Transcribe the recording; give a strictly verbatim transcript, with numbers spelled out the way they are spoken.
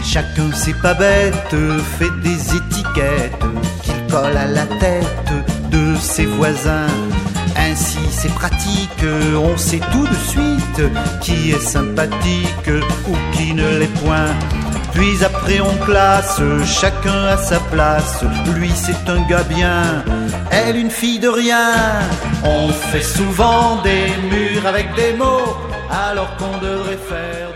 Chacun, c'est pas bête, fait des étiquettes qu'il colle à la tête de ses voisins. Ainsi c'est pratique, on sait tout de suite qui est sympathique ou qui ne l'est point. Puis après on classe, chacun à sa place. Lui c'est un gars bien, elle une fille de rien. On fait souvent des murs avec des mots alors qu'on devrait faire